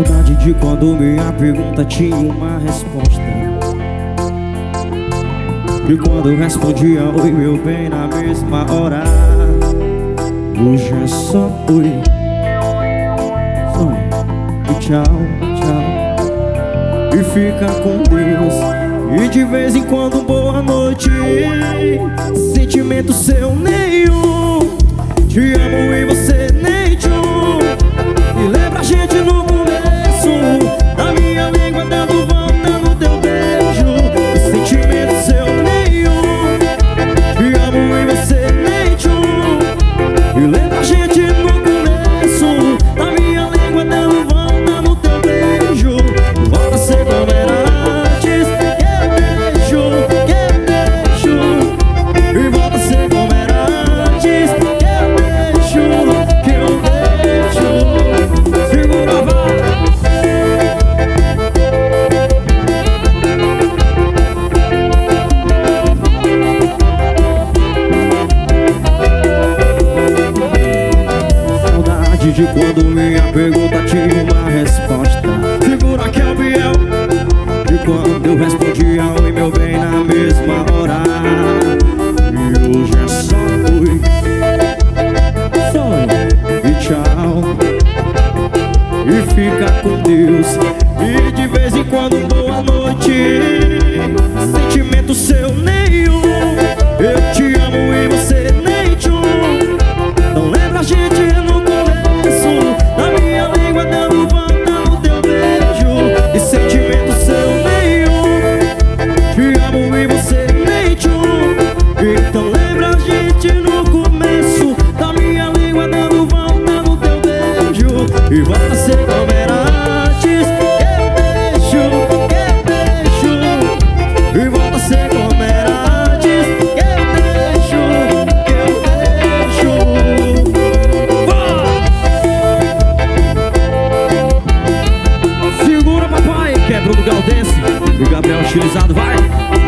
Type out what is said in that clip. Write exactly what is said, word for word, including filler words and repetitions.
Saudade de quando minha pergunta tinha uma resposta, de quando eu respondia oi meu bem na mesma hora. Hoje é só oi, só oi e tchau, tchau. E fica com Deus. E de vez em quando boa noite. Sentimento seu nenhum. Te amo e você nem tchum. E lembra a gente no começo, da minha língua dando volta no teu beijo. E sentimento seu nenhum. Te amo e você nem tchum. E lembra a gente no começo, da minha língua dando volta no teu beijo. Volta a ser como era antes, que eu deixo, que eu deixo. E volta a ser como era antes, que eu deixo, que eu deixo. Segura a vara. Saudade de quando minha pergunta tinha uma resposta. Segura que é o Biel. De quando eu respondia oi meu bem na mesma hora. E hoje é só oi, só oi e tchau. E fica com Deus. E de vez em quando boa noite. Sentimento seu nenhum. Eu te amo e você nem tchum. Não lembra a gente no começo, da minha língua dando volta no teu beijo. E sentimento seu nenhum. Te amo e você nem tchum. Então lembra a gente no começo, da minha língua dando volta no teu beijo. E volta a ser como era antes, que eu deixo, que eu deixo. E volta a ser como era antes, que eu deixo, que eu deixo. Vai! Segura papai, que é Bruno Galdense e Gabriel Estilizado, vai!